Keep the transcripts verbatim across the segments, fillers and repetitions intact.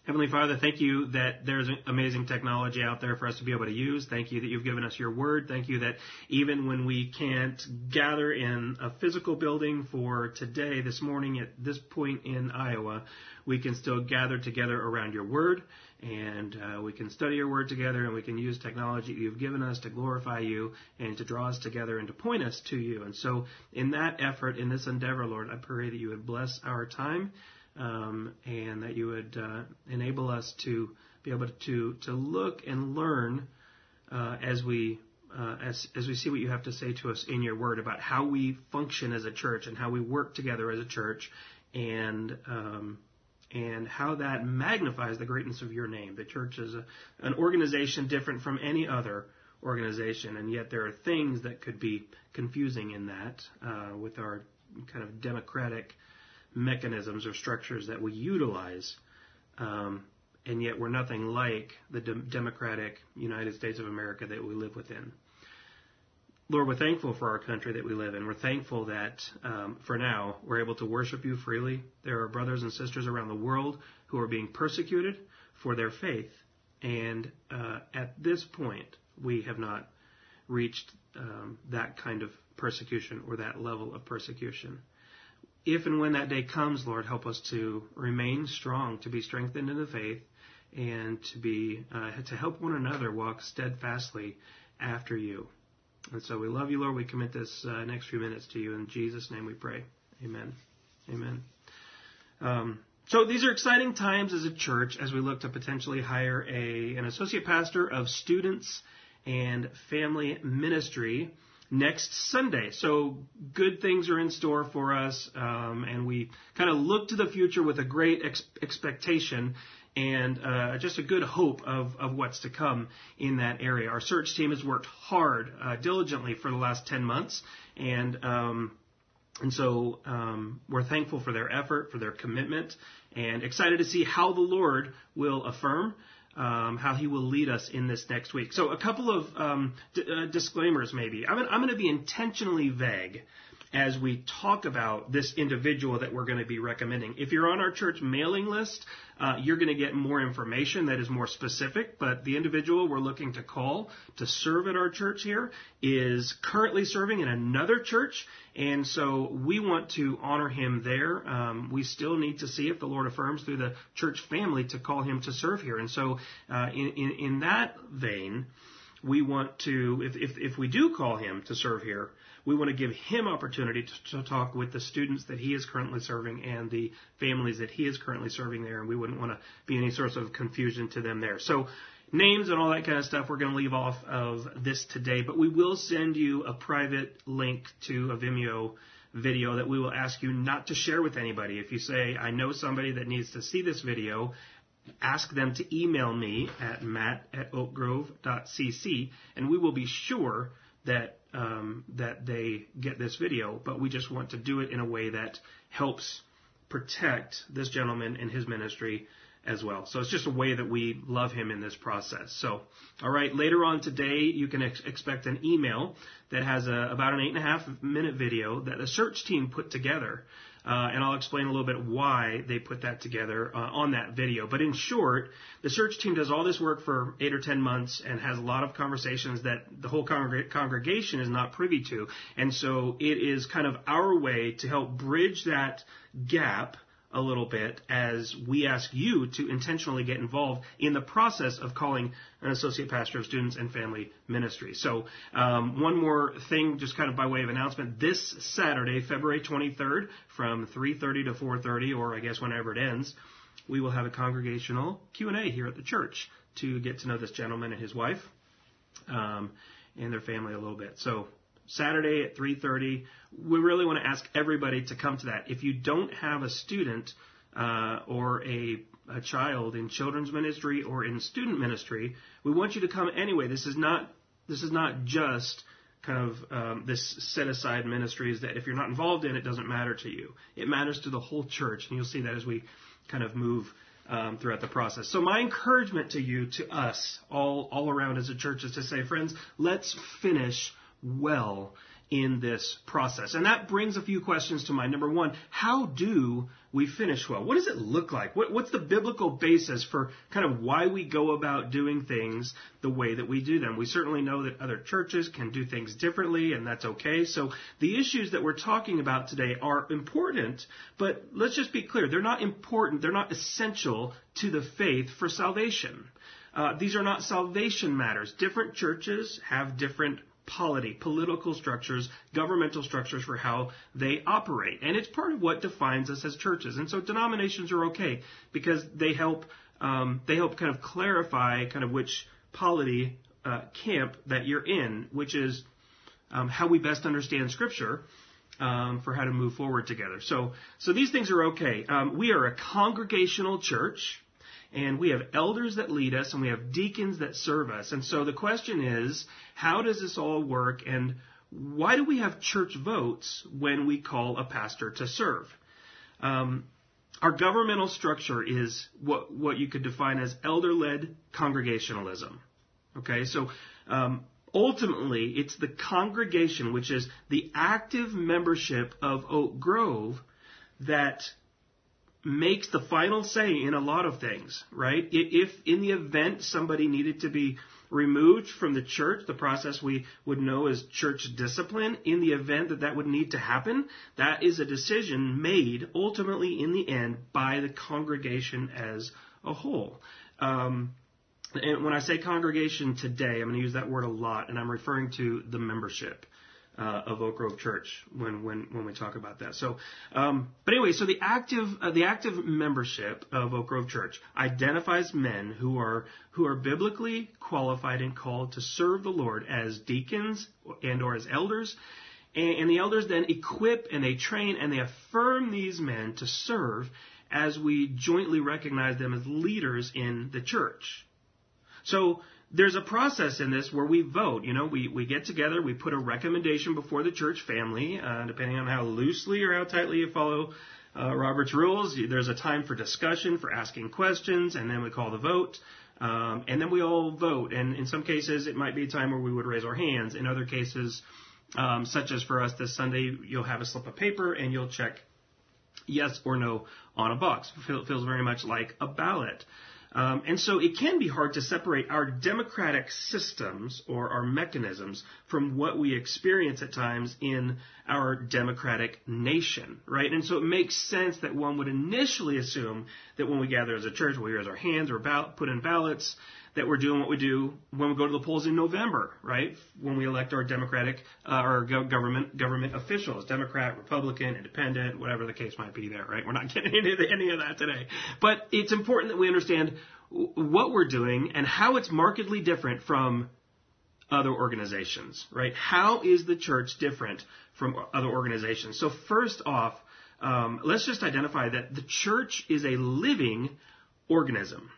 Heavenly Father, thank you that there's amazing technology out there for us to be able to use. Thank you that you've given us your word. Thank you that even when we can't gather in a physical building for today, this morning, at this point in Iowa, we can still gather together around your word, and uh, we can study your word together, and we can use technology you've given us to glorify you and to draw us together and to point us to you. And so in that effort, in this endeavor, Lord, I pray that you would bless our time. Um, and that you would uh, enable us to be able to to look and learn uh, as we uh, as as we see what you have to say to us in your word about how we function as a church and how we work together as a church, and um, and how that magnifies the greatness of your name. The church is a, an organization different from any other organization, and yet there are things that could be confusing in that uh, with our kind of democratic mechanisms or structures that we utilize, um, and yet we're nothing like the de- democratic United States of America that we live within. Lord, we're thankful for our country that we live in. We're thankful that um, for now we're able to worship you freely. There are brothers and sisters around the world who are being persecuted for their faith, and uh, at this point we have not reached um, that kind of persecution or that level of persecution. If and when that day comes, Lord, help us to remain strong, to be strengthened in the faith, and to be uh, to help one another walk steadfastly after you. And so we love you, Lord. We commit this uh, next few minutes to you. In Jesus' name we pray. Amen. Amen. Um, so these are exciting times as a church as we look to potentially hire a an associate pastor of students and family ministry next Sunday. So good things are in store for us, um, and we kind of look to the future with a great ex- expectation and uh, just a good hope of, of what's to come in that area. Our search team has worked hard, uh, diligently for the last ten months, and um, and so um, we're thankful for their effort, for their commitment, and excited to see how the Lord will affirm Um, how he will lead us in this next week. So a couple of um, d- uh, disclaimers maybe. I'm, I'm going to be intentionally vague as we talk about this individual that we're going to be recommending. If you're on our church mailing list, uh, you're going to get more information that is more specific, but the individual we're looking to call to serve at our church here is currently serving in another church, and so we want to honor him there. Um, we still need to see if the Lord affirms through the church family to call him to serve here. And so uh, in, in, in that vein, we want to, if, if, if we do call him to serve here, we want to give him opportunity to, to talk with the students that he is currently serving and the families that he is currently serving there, and we wouldn't want to be any sorts of confusion to them there. So names and all that kind of stuff we're going to leave off of this today, but we will send you a private link to a Vimeo video that we will ask you not to share with anybody. If you say, I know somebody that needs to see this video, ask them to email me at matt at oakgrove dot c c, and we will be sure that um, that they get this video, but we just want to do it in a way that helps protect this gentleman and his ministry as well. So it's just a way that we love him in this process. So, all right, later on today, you can ex- expect an email that has a, about an eight and a half minute video that the search team put together. Uh, and I'll explain a little bit why they put that together uh, on that video. But in short, the search team does all this work for eight or ten months and has a lot of conversations that the whole congreg- congregation is not privy to. And so it is kind of our way to help bridge that gap a little bit as we ask you to intentionally get involved in the process of calling an associate pastor of students and family ministry. So um, one more thing, just kind of by way of announcement, this Saturday, February twenty-third, from three thirty to four thirty, or I guess whenever it ends, we will have a congregational Q and A here at the church to get to know this gentleman and his wife um, and their family a little bit. So Saturday at three thirty. We really want to ask everybody to come to that. If you don't have a student uh, or a, a child in children's ministry or in student ministry, we want you to come anyway. This is not this is not just kind of um, this set-aside ministries that if you're not involved in, it doesn't matter to you. It matters to the whole church, and you'll see that as we kind of move Um, throughout the process. So my encouragement to you, to us, all all around as a church, is to say, friends, let's finish well in this process. And that brings a few questions to mind. Number one, how do we finish well? What does it look like? What, what's the biblical basis for kind of why we go about doing things the way that we do them? We certainly know that other churches can do things differently, and that's okay. So the issues that we're talking about today are important, but let's just be clear. They're not important. They're not essential to the faith for salvation. Uh, these are not salvation matters. Different churches have different polity, political structures, governmental structures for how they operate. And it's part of what defines us as churches. And so denominations are okay because they help um, they help kind of clarify kind of which polity uh, camp that you're in, which is um, how we best understand Scripture um, for how to move forward together. So, so these things are okay. Um, we are a congregational church. And we have elders that lead us, and we have deacons that serve us. And so the question is, how does this all work, and why do we have church votes when we call a pastor to serve? Um, our governmental structure is what, what you could define as elder-led congregationalism. Okay, so um, ultimately, it's the congregation, which is the active membership of Oak Grove, that makes the final say in a lot of things, right? If in the event somebody needed to be removed from the church, the process we would know as church discipline, in the event that that would need to happen, that is a decision made ultimately in the end by the congregation as a whole. Um, and when I say congregation today, I'm going to use that word a lot, and I'm referring to the membership Uh, of Oak Grove Church when when when we talk about that. So, um, but anyway, so the active uh, the active membership of Oak Grove Church identifies men who are who are biblically qualified and called to serve the Lord as deacons and or as elders, and, and the elders then equip and they train and they affirm these men to serve as we jointly recognize them as leaders in the church. So there's a process in this where we vote. You know, we, we get together, we put a recommendation before the church family, uh, depending on how loosely or how tightly you follow uh, Robert's rules. There's a time for discussion, for asking questions, and then we call the vote. Um, and then we all vote. And in some cases, it might be a time where we would raise our hands. In other cases, um, such as for us this Sunday, you'll have a slip of paper and you'll check yes or no on a box. It feels very much like a ballot. Um, and so it can be hard to separate our democratic systems or our mechanisms from what we experience at times in our democratic nation, right? And so it makes sense that one would initially assume that when we gather as a church, we raise our hands or ballot, put in ballots, that we're doing what we do when we go to the polls in November, right? When we elect our democratic uh, or government government officials, Democrat, Republican, Independent, whatever the case might be there, right? We're not getting into any of that today. But it's important that we understand what we're doing and how it's markedly different from other organizations, right? How is the church different from other organizations? So first off, um, let's just identify that the church is a living organism.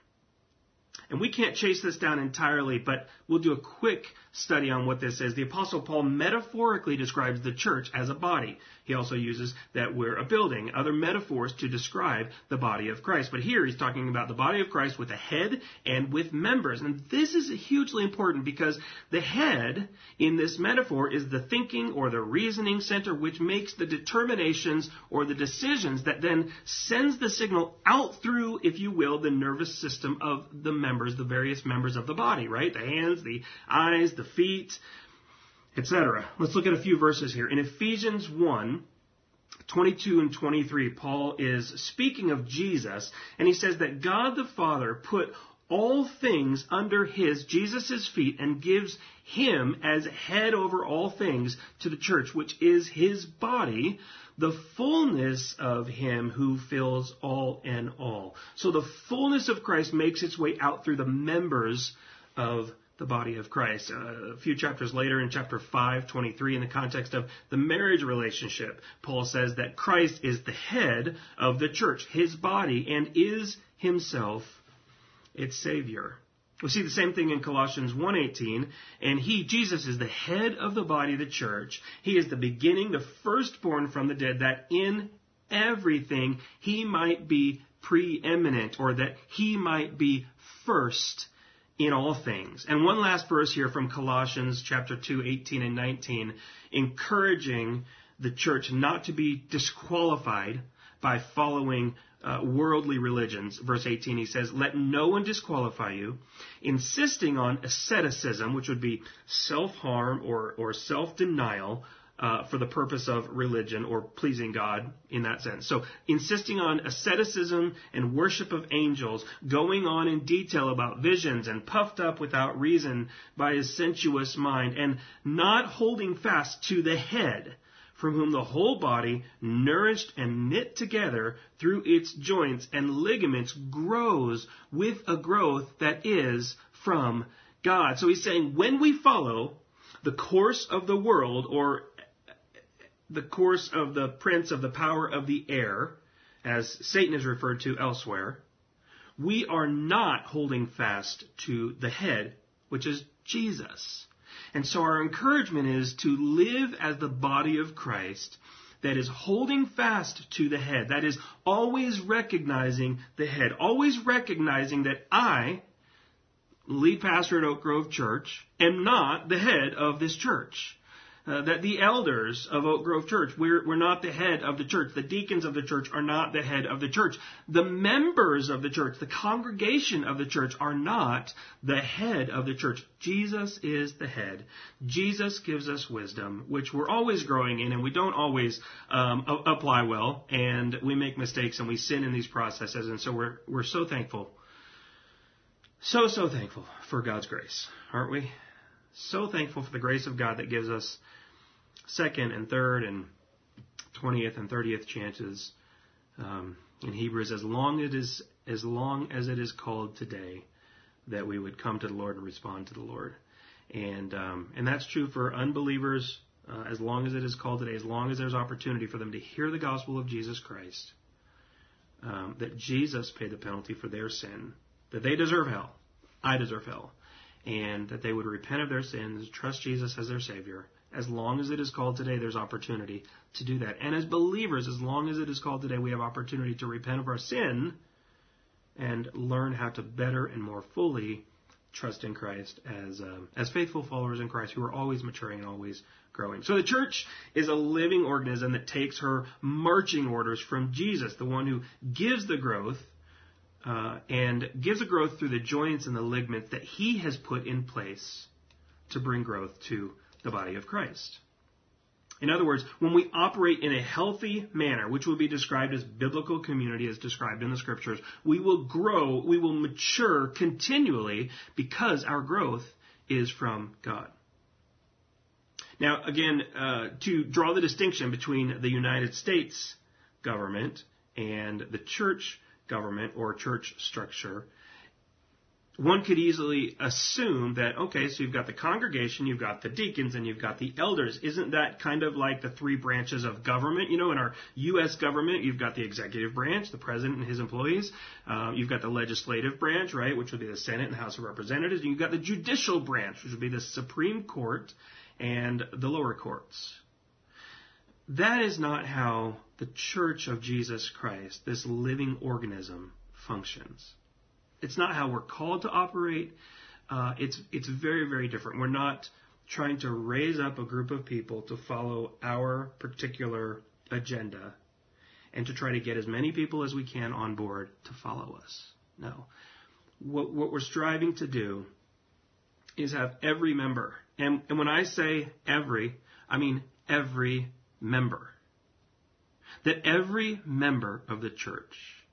And we can't chase this down entirely, but we'll do a quick study on what this is. The Apostle Paul metaphorically describes the church as a body. He also uses that we're a building, other metaphors to describe the body of Christ. But here he's talking about the body of Christ with a head and with members. And this is hugely important because the head in this metaphor is the thinking or the reasoning center which makes the determinations or the decisions that then sends the signal out through, if you will, the nervous system of the members, the various members of the body, right? The hands, the eyes, the feet, et cetera. Let's look at a few verses here. In Ephesians one, twenty-two and twenty-three, Paul is speaking of Jesus, and he says that God the Father put all things under his, Jesus' feet, and gives him as head over all things to the church, which is his body, the fullness of him who fills all in all. So the fullness of Christ makes its way out through the members of the body of Christ. Uh, a few chapters later, in chapter five, twenty-three, in the context of the marriage relationship, Paul says that Christ is the head of the church, his body, and is himself its Savior. We see the same thing in Colossians one eighteen, and he, Jesus, is the head of the body, the church. He is the beginning, the firstborn from the dead, that in everything he might be preeminent, or that he might be first in all things. And one last verse here from Colossians chapter two, eighteen and nineteen, encouraging the church not to be disqualified by following uh, worldly religions. Verse eighteen, he says, "Let no one disqualify you, insisting on asceticism," which would be self-harm or, or self-denial, Uh, for the purpose of religion or pleasing God in that sense. So insisting on asceticism and worship of angels, going on in detail about visions and puffed up without reason by his sensuous mind, and not holding fast to the head, from whom the whole body, nourished and knit together through its joints and ligaments, grows with a growth that is from God. So he's saying when we follow the course of the world, or the course of the prince of the power of the air, as Satan is referred to elsewhere, we are not holding fast to the head, which is Jesus. And so our encouragement is to live as the body of Christ that is holding fast to the head, that is always recognizing the head, always recognizing that I, lead pastor at Oak Grove Church, am not the head of this church. Uh, that the elders of Oak Grove Church, we're, we're not the head of the church. The deacons of the church are not the head of the church. The members of the church, the congregation of the church, are not the head of the church. Jesus is the head. Jesus gives us wisdom, which we're always growing in, and we don't always um, a- apply well, and we make mistakes and we sin in these processes. And so we're we're so thankful, so so thankful for God's grace, aren't we? So thankful for the grace of God that gives us second and third and twentieth and thirtieth chances um, in Hebrews, as long it is as long as it is called today, that we would come to the Lord and respond to the Lord. And um, and that's true for unbelievers uh, as long as it is called today, as long as there's opportunity for them to hear the gospel of Jesus Christ, um, that Jesus paid the penalty for their sin, that they deserve hell, I deserve hell, and that they would repent of their sins, trust Jesus as their Savior. As long as it is called today, there's opportunity to do that. And as believers, as long as it is called today, we have opportunity to repent of our sin and learn how to better and more fully trust in Christ as um, as faithful followers in Christ who are always maturing and always growing. So the church is a living organism that takes her marching orders from Jesus, the one who gives the growth uh, and gives the growth through the joints and the ligaments that he has put in place to bring growth to the body of Christ. In other words, when we operate in a healthy manner, which will be described as biblical community as described in the scriptures, we will grow, we will mature continually because our growth is from God. Now, again, uh, to draw the distinction between the United States government and the church government or church structure, one could easily assume that, okay, so you've got the congregation, you've got the deacons, and you've got the elders. Isn't that kind of like the three branches of government? You know, in our U S government, you've got the executive branch, the president and his employees. Uh, you've got the legislative branch, right, which would be the Senate and House of Representatives. And you've got the judicial branch, which would be the Supreme Court and the lower courts. That is not how the Church of Jesus Christ, this living organism, functions. It's not how we're called to operate. Uh, it's it's very, very different. We're not trying to raise up a group of people to follow our particular agenda and to try to get as many people as we can on board to follow us. No. What, what we're striving to do is have every member, and, and when I say every, I mean every member, that every member of the church,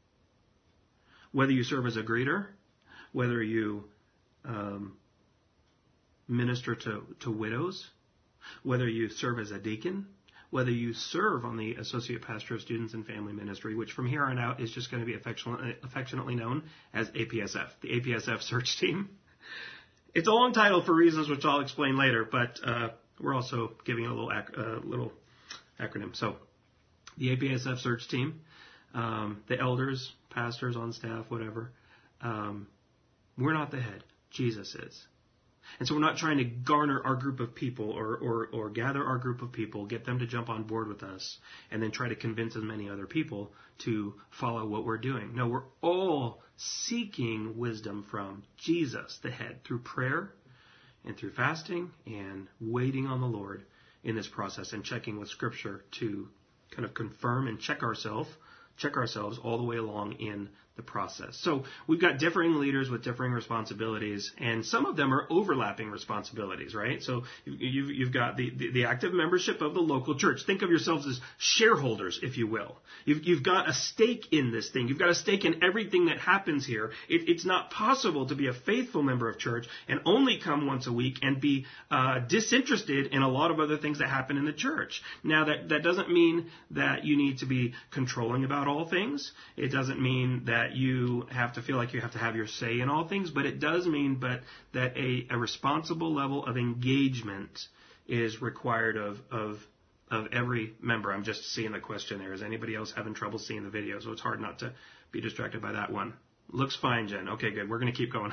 whether you serve as a greeter, whether you um, minister to, to widows, whether you serve as a deacon, whether you serve on the Associate Pastor of Students and Family Ministry, which from here on out is just going to be affectionately, affectionately known as A P S F, the A P S F search team. It's a long title for reasons which I'll explain later, but uh, we're also giving it a little, ac- uh, little acronym. So the A P S F search team, um, the elders, pastors on staff, whatever. Um, we're not the head. Jesus is. And so we're not trying to garner our group of people or, or, or gather our group of people, get them to jump on board with us, and then try to convince as many other people to follow what we're doing. No, we're all seeking wisdom from Jesus, the head, through prayer and through fasting and waiting on the Lord in this process and checking with Scripture to kind of confirm and check ourselves, check ourselves all the way along in the process. So we've got differing leaders with differing responsibilities, and some of them are overlapping responsibilities, right? So you've, you've got the, the, the active membership of the local church. Think of yourselves as shareholders, if you will. You've, you've got a stake in this thing. You've got a stake in everything that happens here. It, it's not possible to be a faithful member of church and only come once a week and be uh, disinterested in a lot of other things that happen in the church. Now, that, that doesn't mean that you need to be controlling about all things. It doesn't mean that you have to feel like you have to have your say in all things, but it does mean but that a, a responsible level of engagement is required of, of of every member. I'm just seeing the question there. Is anybody else having trouble seeing the video? So it's hard not to be distracted by that one. Looks fine, Jen. Okay, good. We're going to keep going.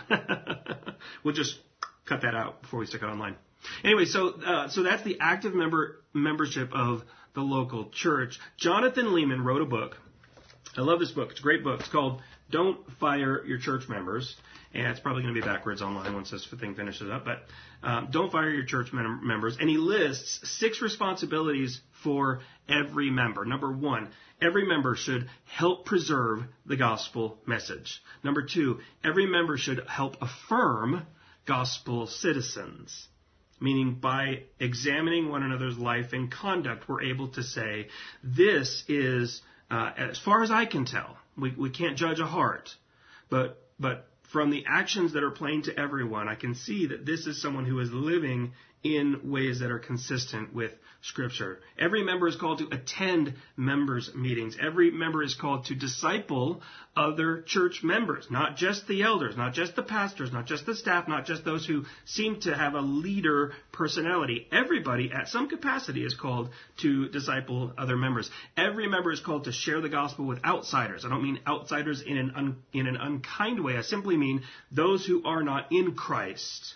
We'll just cut that out before we stick it online. Anyway, so uh, so that's the active member membership of the local church. Jonathan Leeman wrote a book. I love this book. It's a great book. It's called Don't Fire Your Church Members. And it's probably going to be backwards online once this thing finishes up. But um, Don't Fire Your Church mem- Members. And he lists six responsibilities for every member. Number one, every member should help preserve the gospel message. Number two, every member should help affirm gospel citizens. Meaning by examining one another's life and conduct, we're able to say, this is... Uh, as far as I can tell, we, we can't judge a heart, but but from the actions that are plain to everyone, I can see that this is someone who is living in ways that are consistent with Scripture. Every member is called to attend members' meetings. Every member is called to disciple other church members, not just the elders, not just the pastors, not just the staff, not just those who seem to have a leader personality. Everybody at some capacity is called to disciple other members. Every member is called to share the gospel with outsiders. I don't mean outsiders in an un, in an unkind way. I simply mean those who are not in Christ.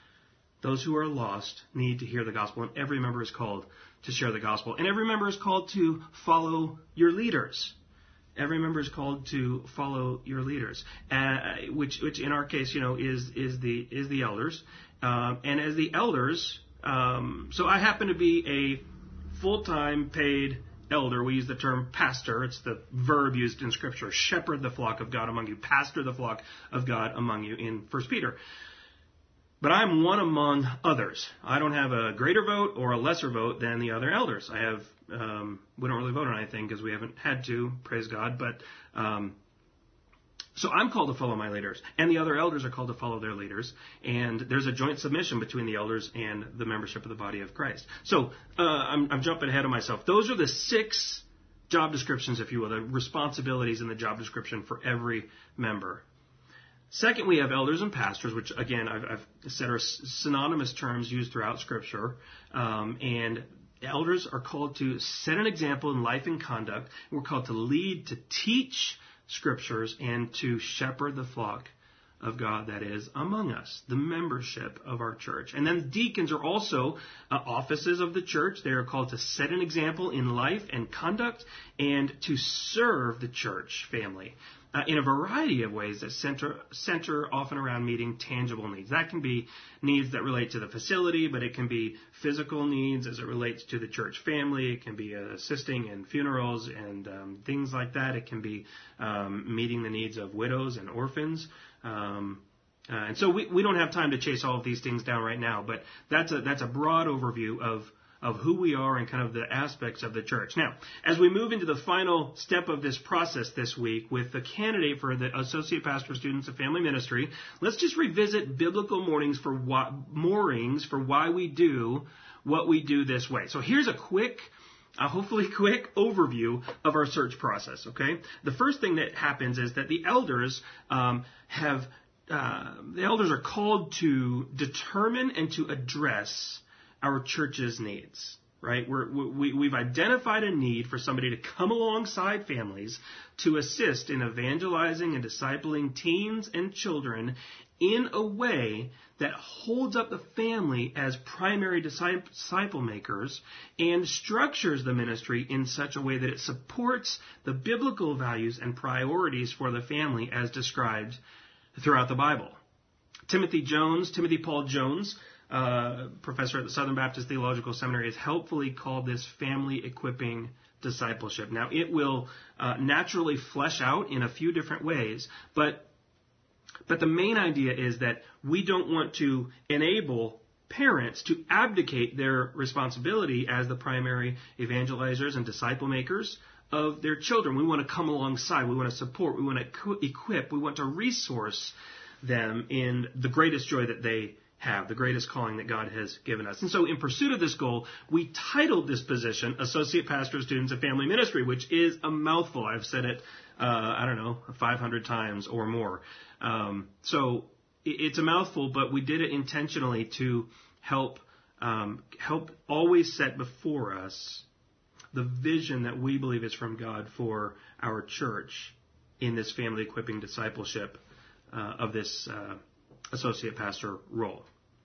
Those who are lost need to hear the gospel, and every member is called to share the gospel. And every member is called to follow your leaders. Every member is called to follow your leaders, uh, which, which in our case, you know, is is the is the elders. Um, and as the elders, um, so I happen to be a full-time paid elder. We use the term pastor. It's the verb used in Scripture. Shepherd the flock of God among you. Pastor the flock of God among you in First Peter. But I'm one among others. I don't have a greater vote or a lesser vote than the other elders. I have, um, we don't really vote on anything because we haven't had to, praise God. But um, so I'm called to follow my leaders, and the other elders are called to follow their leaders. And there's a joint submission between the elders and the membership of the body of Christ. So uh, I'm, I'm jumping ahead of myself. Those are the six job descriptions, if you will, the responsibilities in the job description for every member. Second, we have elders and pastors, which, again, I've, I've said are synonymous terms used throughout Scripture. Um, and elders are called to set an example in life and conduct. We're called to lead, to teach Scriptures, and to shepherd the flock of God that is among us, the membership of our church. And then deacons are also uh, offices of the church. They are called to set an example in life and conduct and to serve the church family. Uh, in a variety of ways that center, center often around meeting tangible needs. That can be needs that relate to the facility, but it can be physical needs as it relates to the church family. It can be uh, assisting in funerals and um, things like that. It can be um, meeting the needs of widows and orphans. Um, uh, and so we, we don't have time to chase all of these things down right now, but that's a, that's a broad overview of of who we are and kind of the aspects of the church. Now, as we move into the final step of this process this week with the candidate for the Associate Pastor Students of Family Ministry, let's just revisit biblical moorings for why, moorings for why we do what we do this way. So here's a quick, a hopefully quick overview of our search process, okay? The first thing that happens is that the elders um, have, uh, the elders are called to determine and to address our church's needs. right? We're, we, we've identified a need for somebody to come alongside families to assist in evangelizing and discipling teens and children in a way that holds up the family as primary disciple makers and structures the ministry in such a way that it supports the biblical values and priorities for the family as described throughout the Bible. Timothy Jones, Timothy Paul Jones, uh, professor at the Southern Baptist Theological Seminary, has helpfully called this family equipping discipleship. Now, it will uh, naturally flesh out in a few different ways, but But the main idea is that we don't want to enable parents to abdicate their responsibility as the primary evangelizers and disciple makers of their children. We want to come alongside. We want to support. We want to equip. We want to resource them in the greatest joy that they have, the greatest calling that God has given us. And so in pursuit of this goal, we titled this position Associate Pastor of Students and Family Ministry, which is a mouthful. I've said it, uh, I don't know, five hundred times or more. Um, so it's a mouthful, but we did it intentionally to help um, help always set before us the vision that we believe is from God for our church in this family equipping discipleship uh, of this uh, associate pastor role.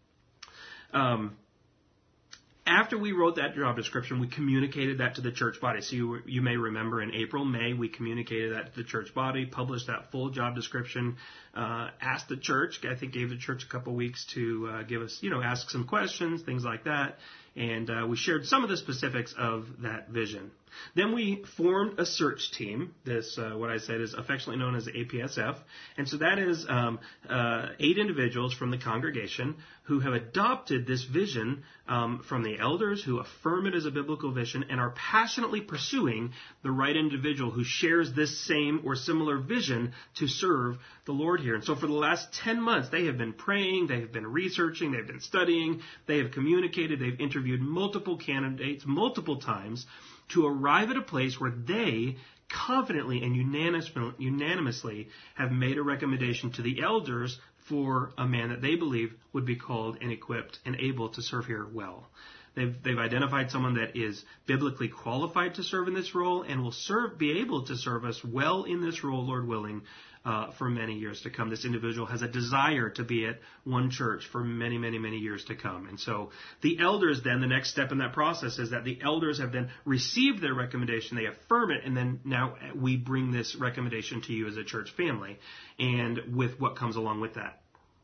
Um, After we wrote that job description, we communicated that to the church body. So you, you may remember in April, May, we communicated that to the church body, published that full job description, uh, asked the church, I think gave the church a couple weeks to uh, give us, you know, ask some questions, things like that. And uh, we shared some of the specifics of that vision. Then we formed a search team. This, uh, what I said, is affectionately known as the A P S F. And so that is um, uh, eight individuals from the congregation who have adopted this vision um, from the elders, who affirm it as a biblical vision and are passionately pursuing the right individual who shares this same or similar vision to serve the Lord here. And so for the last ten months, they have been praying, they have been researching, they've been studying, they have communicated, they've interviewed multiple candidates multiple times to arrive at a place where they confidently and unanimously have made a recommendation to the elders for a man that they believe would be called and equipped and able to serve here well. They've, they've identified someone that is biblically qualified to serve in this role and will serve, be able to serve us well in this role, Lord willing, uh, for many years to come. This individual has a desire to be at one church for many, many, many years to come. And so the elders then, the next step in that process is that the elders have then received their recommendation, they affirm it, and then now we bring this recommendation to you as a church family and with what comes along with that.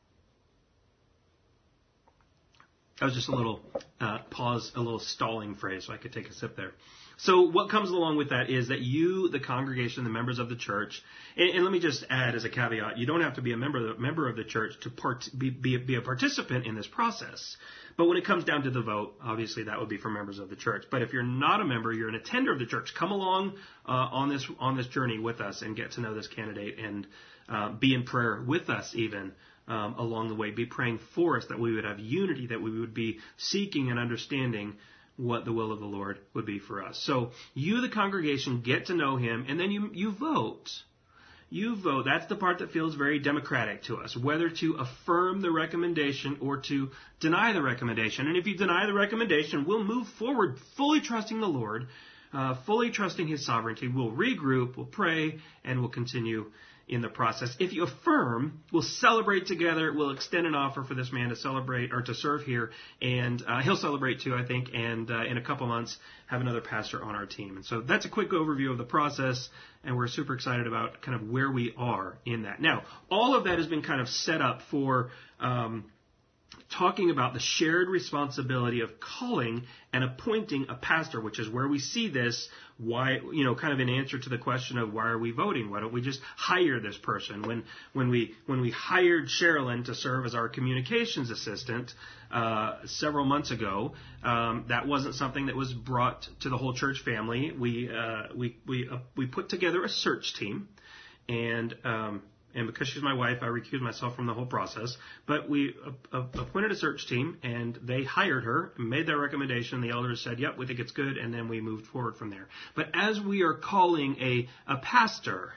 That was just a little uh, pause, a little stalling phrase, so I could take a sip there. So what comes along with that is that you, the congregation, the members of the church, and, and let me just add as a caveat, you don't have to be a member of the, member of the church to part, be, be, be a participant in this process. But when it comes down to the vote, obviously that would be for members of the church. But if you're not a member, you're an attender of the church, come along uh, on this on this journey with us and get to know this candidate and uh, be in prayer with us even. Um, along the way, be praying for us that we would have unity, that we would be seeking and understanding what the will of the Lord would be for us. So you, the congregation, get to know him, and then you you vote. You vote. That's the part that feels very democratic to us, whether to affirm the recommendation or to deny the recommendation. And if you deny the recommendation, we'll move forward fully trusting the Lord, uh, fully trusting his sovereignty. We'll regroup, we'll pray, and we'll continue in the process. If you affirm, we'll celebrate together. We'll extend an offer for this man to celebrate or to serve here, and uh, he'll celebrate too, I think, and uh, in a couple months have another pastor on our team. And so that's a quick overview of the process, and we're super excited about kind of where we are in that. Now, all of that has been kind of set up for um, talking about the shared responsibility of calling and appointing a pastor, which is where we see this, why, you know, kind of in answer to the question of why are we voting? Why don't we just hire this person? When when we when we hired Sherilyn to serve as our communications assistant uh, several months ago, um, that wasn't something that was brought to the whole church family. We uh, we we uh, we put together a search team, and um, And because she's my wife, I recused myself from the whole process. But we uh, appointed a search team, and they hired her, and made their recommendation. The elders said, yep, we think it's good, and then we moved forward from there. But as we are calling a, a pastor,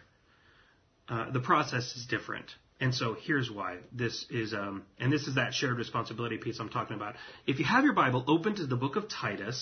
uh, the process is different. And so here's why. This is, um, and this is that shared responsibility piece I'm talking about. If you have your Bible, open to the book of Titus,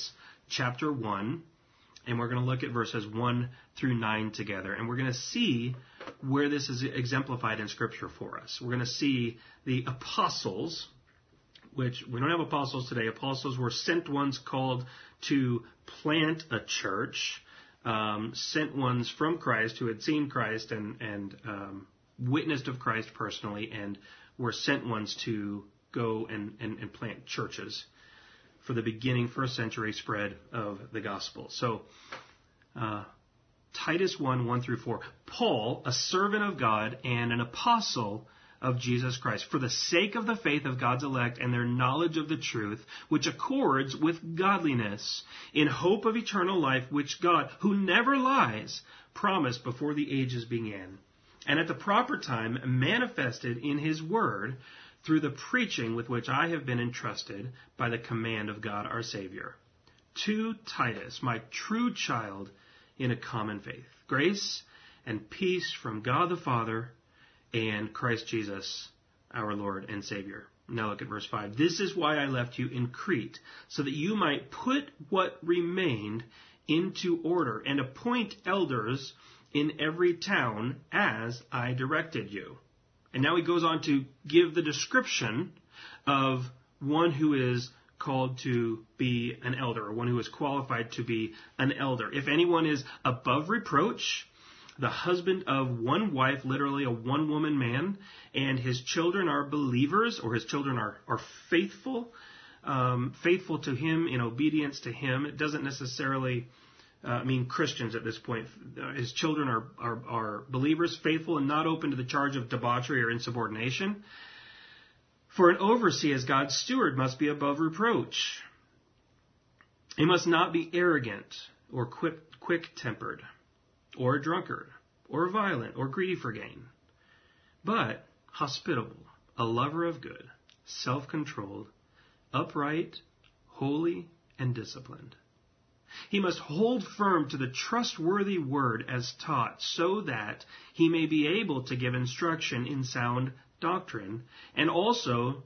chapter one, and we're going to look at verses one through nine together. And we're going to see where this is exemplified in Scripture for us. We're going to see the apostles, which we don't have apostles today. Apostles were sent ones called to plant a church, um, sent ones from Christ who had seen Christ and, and um, witnessed of Christ personally, and were sent ones to go and, and, and plant churches for the beginning first century spread of the gospel. So, uh, Titus one, one through four. Paul, a servant of God and an apostle of Jesus Christ, for the sake of the faith of God's elect and their knowledge of the truth, which accords with godliness, in hope of eternal life, which God, who never lies, promised before the ages began, and at the proper time manifested in his word, through the preaching with which I have been entrusted by the command of God our Savior. To Titus, my true child in a common faith, grace and peace from God the Father and Christ Jesus, our Lord and Savior. Now look at verse five. This is why I left you in Crete, so that you might put what remained into order and appoint elders in every town as I directed you. And now he goes on to give the description of one who is called to be an elder, or one who is qualified to be an elder. If anyone is above reproach, the husband of one wife, literally a one-woman man, and his children are believers, or his children are, are faithful, um, faithful to him in obedience to him. It doesn't necessarily uh, mean Christians at this point. Uh, his children are, are, are believers, faithful, and not open to the charge of debauchery or insubordination. For an overseer as God's steward must be above reproach. He must not be arrogant or quick, quick-tempered, or a drunkard, or violent, or greedy for gain, but hospitable, a lover of good, self-controlled, upright, holy, and disciplined. He must hold firm to the trustworthy word as taught, so that he may be able to give instruction in sound doctrine, and also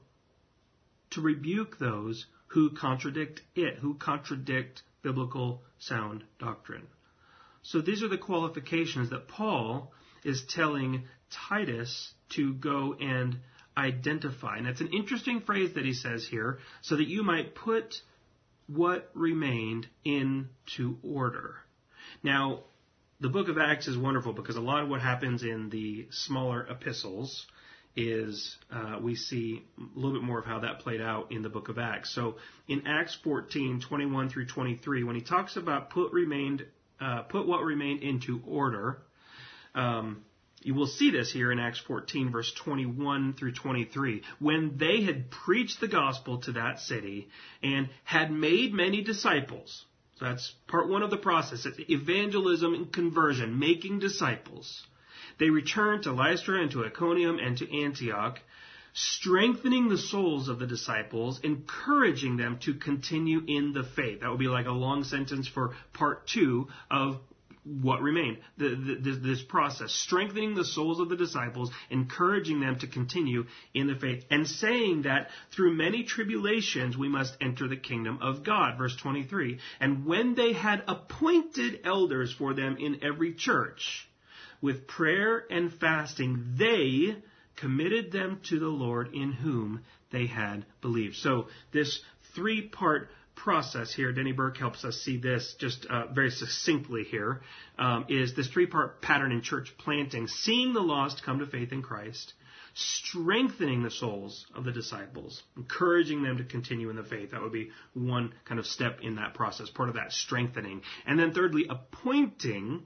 to rebuke those who contradict it, who contradict biblical sound doctrine. So these are the qualifications that Paul is telling Titus to go and identify. And it's an interesting phrase that he says here, so that you might put what remained into order. Now, the book of Acts is wonderful because a lot of what happens in the smaller epistles is uh, we see a little bit more of how that played out in the book of Acts. So in Acts fourteen, twenty-one through twenty-three, when he talks about put remained, uh, put what remained into order, um, you will see this here in Acts fourteen, verse twenty-one through twenty-three. When they had preached the gospel to that city and had made many disciples, so that's part one of the process, it's evangelism and conversion, making disciples. They returned to Lystra and to Iconium and to Antioch, strengthening the souls of the disciples, encouraging them to continue in the faith. That would be like a long sentence for part two of what remained, the, the, this process. Strengthening the souls of the disciples, encouraging them to continue in the faith, and saying that through many tribulations we must enter the kingdom of God. Verse twenty-three, and when they had appointed elders for them in every church, with prayer and fasting, they committed them to the Lord in whom they had believed. So this three-part process here, Denny Burke helps us see this just uh, very succinctly here, um, is this three-part pattern in church planting: seeing the lost come to faith in Christ, strengthening the souls of the disciples, encouraging them to continue in the faith. That would be one kind of step in that process, part of that strengthening. And then thirdly, appointing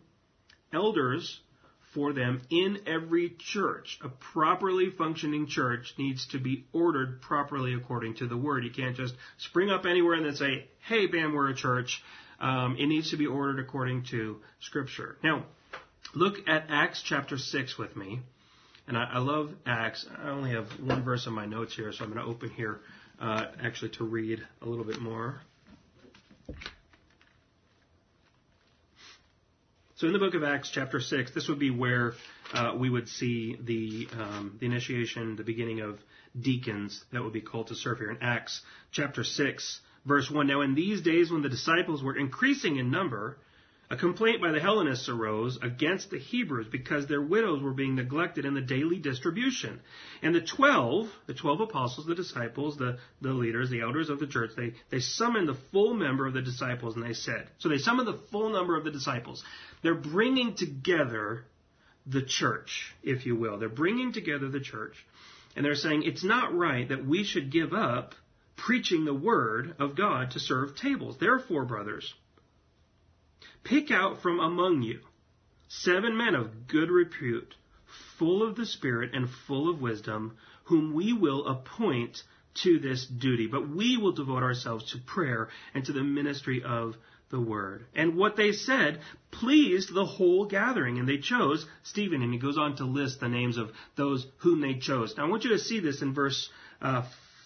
elders for them in every church. A properly functioning church needs to be ordered properly according to the Word. You can't just spring up anywhere and then say, hey, bam, we're a church. Um, it needs to be ordered according to Scripture. Now, look at Acts chapter six with me. And I, I love Acts. I only have one verse in my notes here, so I'm going to open here uh, actually to read a little bit more. So in the book of Acts, chapter six, this would be where uh, we would see the um, the initiation, the beginning of deacons that would be called to serve here. In Acts chapter six, Verse one, now in these days when the disciples were increasing in number, a complaint by the Hellenists arose against the Hebrews because their widows were being neglected in the daily distribution. And the twelve, the twelve apostles, the disciples, the, the leaders, the elders of the church, they, they summoned the full number of the disciples and they said, so they summoned the full number of the disciples. They're bringing together the church, if you will. They're bringing together the church. And they're saying it's not right that we should give up preaching the word of God to serve tables. Therefore, brothers, pick out from among you seven men of good repute, full of the Spirit and full of wisdom, whom we will appoint to this duty. But we will devote ourselves to prayer and to the ministry of the word. And what they said pleased the whole gathering, and they chose Stephen. And he goes on to list the names of those whom they chose. Now I want you to see this in verse uh,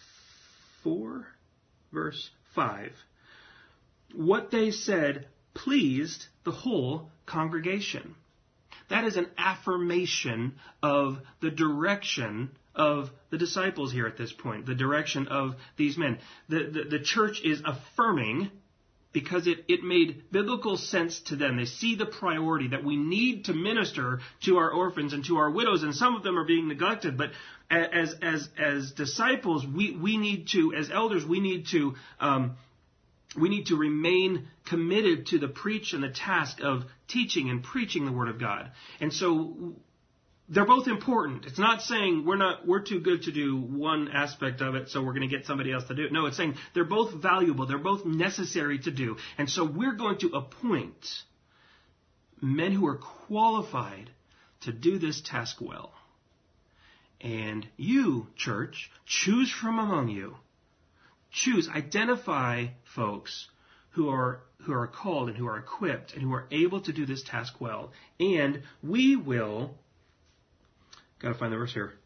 four, verse five. What they said pleased the whole congregation. That is an affirmation of the direction of the disciples here at this point, the direction of these men. The, the, the church is affirming because it, it made biblical sense to them. They see the priority that we need to minister to our orphans and to our widows, and some of them are being neglected. But as as as disciples, we, we need to, as elders, we need to um, we need to remain committed to the preach and the task of teaching and preaching the Word of God. And so they're both important. It's not saying we're not we're too good to do one aspect of it, so we're going to get somebody else to do it. No, it's saying they're both valuable. They're both necessary to do. And so we're going to appoint men who are qualified to do this task well. And you, church, choose from among you. Choose, identify folks who are who are called and who are equipped and who are able to do this task well. And we will, got to find the verse here,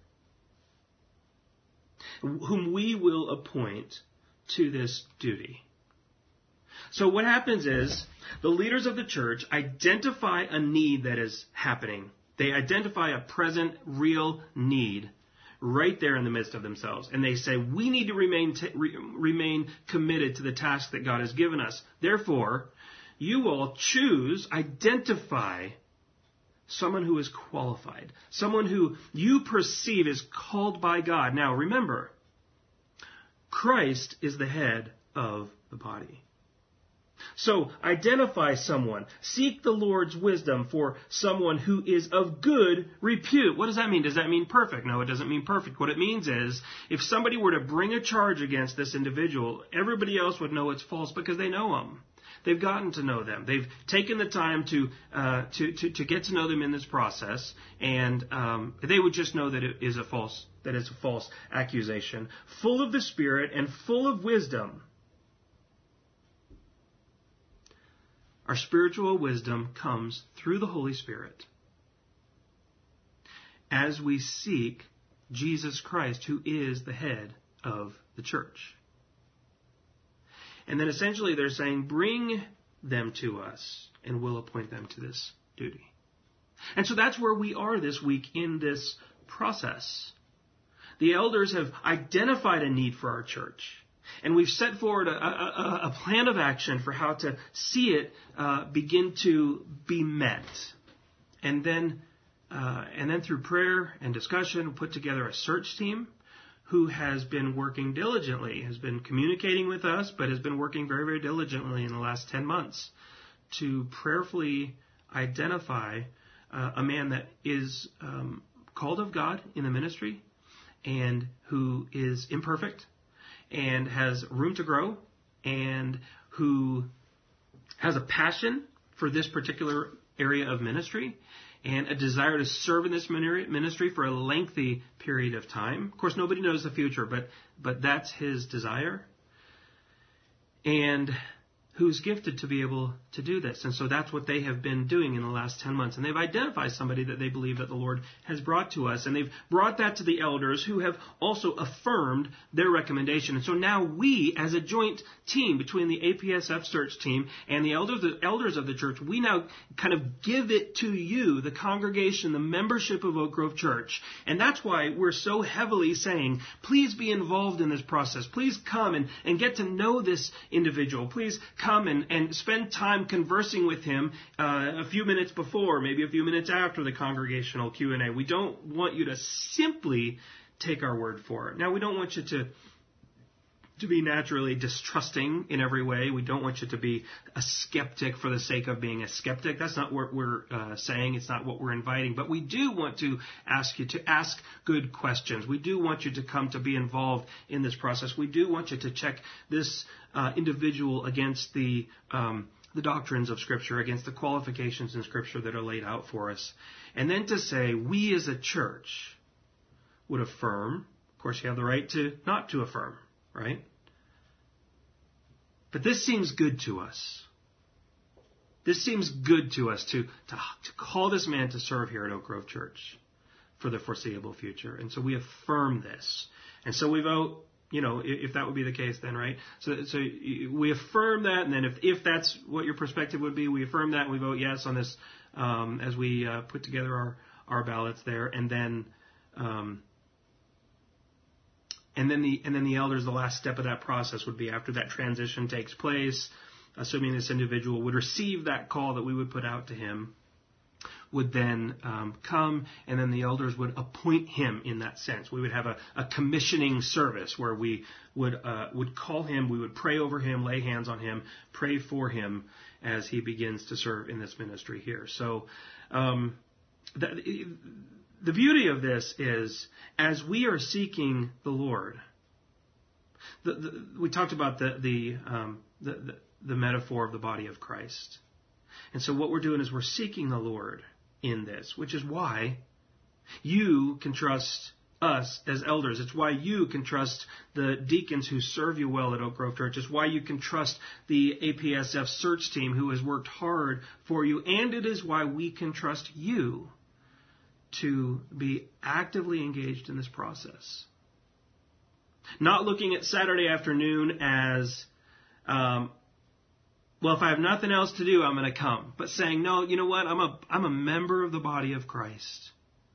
whom we will appoint to this duty. So what happens is the leaders of the church identify a need that is happening. They identify a present, real need right there in the midst of themselves. And they say, we need to remain t- re- remain committed to the task that God has given us. Therefore, you all choose, identify someone who is qualified, someone who you perceive is called by God. Now, remember, Christ is the head of the body. So identify someone. Seek the Lord's wisdom for someone who is of good repute. What does that mean? Does that mean perfect? No, it doesn't mean perfect. What it means is if somebody were to bring a charge against this individual, everybody else would know it's false because they know him. They've gotten to know them. They've taken the time to uh, to, to to get to know them in this process, and um, they would just know that it is a false that it's a false accusation. Full of the Spirit and full of wisdom. Our spiritual wisdom comes through the Holy Spirit as we seek Jesus Christ, who is the head of the church. And then essentially they're saying, bring them to us, and we'll appoint them to this duty. And so that's where we are this week in this process. The elders have identified a need for our church. And we've set forward a, a, a plan of action for how to see it uh, begin to be met. And then, uh, and then through prayer and discussion, put together a search team who has been working diligently, has been communicating with us, but has been working very, very diligently in the last ten months to prayerfully identify uh, a man that is um, called of God in the ministry and who is imperfect and has room to grow, and who has a passion for this particular area of ministry, and a desire to serve in this ministry for a lengthy period of time. Of course, nobody knows the future, but but that's his desire. And who's gifted to be able to do this. And so that's what they have been doing in the last ten months. And they've identified somebody that they believe that the Lord has brought to us. And they've brought that to the elders, who have also affirmed their recommendation. And so now we, as a joint team between the A P S F search team and the elders, the elders of the church, we now kind of give it to you, the congregation, the membership of Oak Grove Church. And that's why we're so heavily saying, please be involved in this process. Please come and, and get to know this individual. Please come and, and spend time conversing with him uh, a few minutes before, maybe a few minutes after the congregational Q and A. We don't want you to simply take our word for it. Now, we don't want you to to be naturally distrusting in every way. We don't want you to be a skeptic for the sake of being a skeptic. That's not what we're uh, saying. It's not what we're inviting. But we do want to ask you to ask good questions. We do want you to come to be involved in this process. We do want you to check this uh, individual against the um, the doctrines of Scripture, against the qualifications in Scripture that are laid out for us. And then to say, we as a church would affirm. Of course, you have the right to not to affirm. Right? But this seems good to us. This seems good to us to, to, to call this man to serve here at Oak Grove Church for the foreseeable future. And so we affirm this. And so we vote, you know, if, if that would be the case then, right? So, so we affirm that, and then if, if that's what your perspective would be, we affirm that, and we vote yes on this um, as we uh, put together our, our ballots there. And then... Um, And then the and then the elders, the last step of that process would be, after that transition takes place, assuming this individual would receive that call that we would put out to him, would then um, come, and then the elders would appoint him in that sense. We would have a, a commissioning service where we would uh, would call him, we would pray over him, lay hands on him, pray for him as he begins to serve in this ministry here. So um, that. The beauty of this is, as we are seeking the Lord, the, the, we talked about the the, um, the the the metaphor of the body of Christ. And so what we're doing is we're seeking the Lord in this, which is why you can trust us as elders. It's why you can trust the deacons who serve you well at Oak Grove Church. It's why you can trust the A P S F search team who has worked hard for you. And it is why we can trust you to be actively engaged in this process. Not looking at Saturday afternoon as, um, well, if I have nothing else to do, I'm going to come. But saying, no, you know what? I'm a I'm a member of the body of Christ.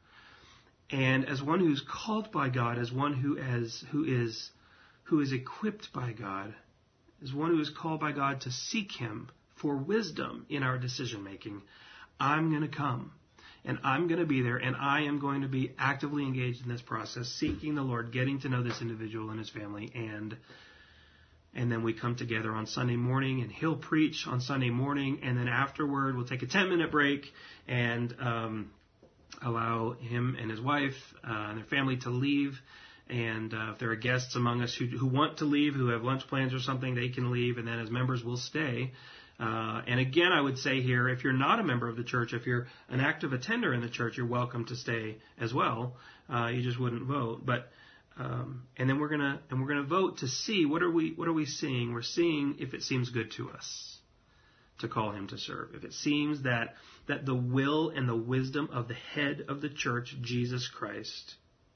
And as one who's called by God, as one who as who is who is equipped by God, as one who is called by God to seek Him for wisdom in our decision making, I'm going to come. And I'm going to be there, and I am going to be actively engaged in this process, seeking the Lord, getting to know this individual and his family, and and then we come together on Sunday morning, and he'll preach on Sunday morning, and then afterward we'll take a ten-minute break and um, allow him and his wife uh, and their family to leave. And uh, if there are guests among us who, who want to leave, who have lunch plans or something, they can leave, and then as members we'll stay. Uh, and again, I would say here, if you're not a member of the church, if you're an active attender in the church, you're welcome to stay as well. Uh, you just wouldn't vote. But um, and then we're gonna and we're gonna vote to see what are we what are we seeing? We're seeing if it seems good to us to call him to serve. If it seems that that the will and the wisdom of the head of the church, Jesus Christ,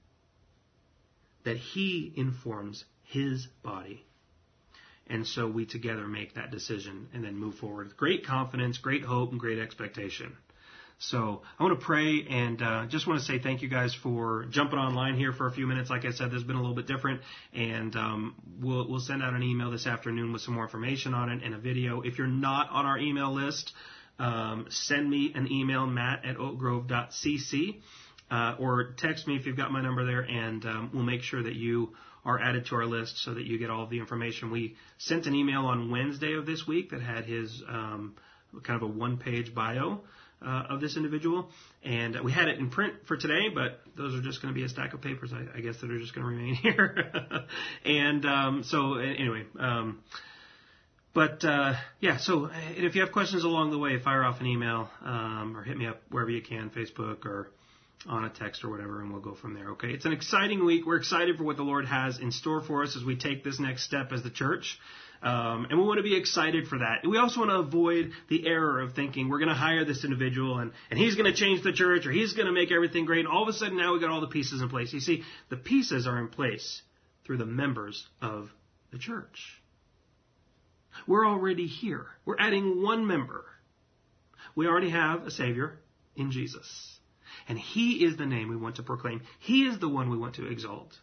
that he informs his body. And so we together make that decision and then move forward with great confidence, great hope, and great expectation. So I want to pray and uh, just want to say thank you guys for jumping online here for a few minutes. Like I said, this has been a little bit different, and um, we'll, we'll send out an email this afternoon with some more information on it and a video. If you're not on our email list, um, send me an email, matt at oakgrove dot c c, uh, or text me if you've got my number there, and um, we'll make sure that you are added to our list so that you get all of the information. We sent an email on Wednesday of this week that had his um, kind of a one-page bio uh, of this individual, and we had it in print for today, but those are just going to be a stack of papers, I, I guess, that are just going to remain here. and um, so anyway, um, but uh, yeah, so if you have questions along the way, fire off an email um, or hit me up wherever you can, Facebook or on a text or whatever, and we'll go from there, okay? It's an exciting week. We're excited for what the Lord has in store for us as we take this next step as the church. Um, and we want to be excited for that. We also want to avoid the error of thinking we're going to hire this individual and, and he's going to change the church or he's going to make everything great. And all of a sudden now we got all the pieces in place. You see, the pieces are in place through the members of the church. We're already here. We're adding one member. We already have a Savior in Jesus. And He is the name we want to proclaim. He is the one we want to exalt.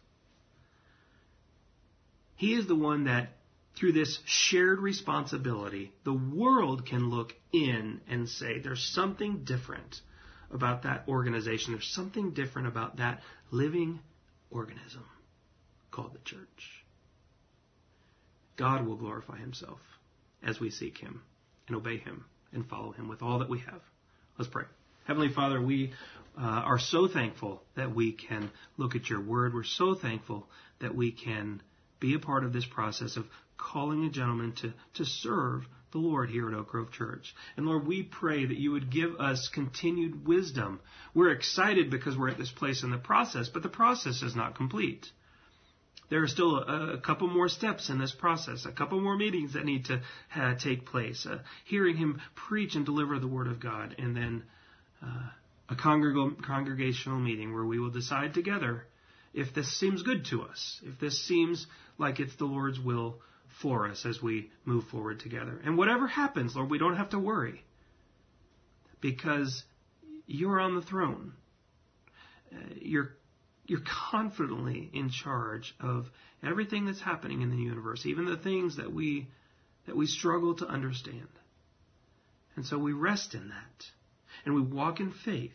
He is the one that, through this shared responsibility, the world can look in and say, there's something different about that organization. There's something different about that living organism called the church. God will glorify Himself as we seek Him and obey Him and follow Him with all that we have. Let's pray. Heavenly Father, we uh, are so thankful that we can look at your word. We're so thankful that we can be a part of this process of calling a gentleman to, to serve the Lord here at Oak Grove Church. And Lord, we pray that you would give us continued wisdom. We're excited because we're at this place in the process, but the process is not complete. There are still a, a couple more steps in this process, a couple more meetings that need to uh, take place, uh, hearing him preach and deliver the Word of God, and then uh, a congreg- congregational meeting where we will decide together if this seems good to us, if this seems like it's the Lord's will for us as we move forward together. And whatever happens, Lord, we don't have to worry because you're on the throne. Uh, you're You're confidently in charge of everything that's happening in the universe, even the things that we that we struggle to understand. And so we rest in that, and we walk in faith.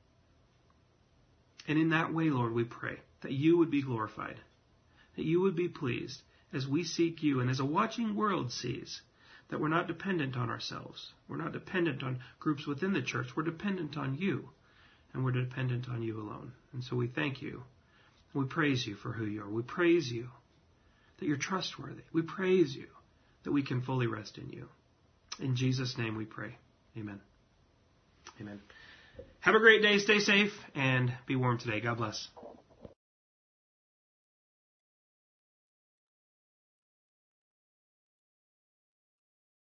And in that way, Lord, we pray that you would be glorified, that you would be pleased as we seek you, and as a watching world sees that we're not dependent on ourselves. We're not dependent on groups within the church. We're dependent on you. And we're dependent on you alone. And so we thank you. We praise you for who you are. We praise you that you're trustworthy. We praise you that we can fully rest in you. In Jesus' name we pray. Amen. Amen. Have a great day. Stay safe and be warm today. God bless.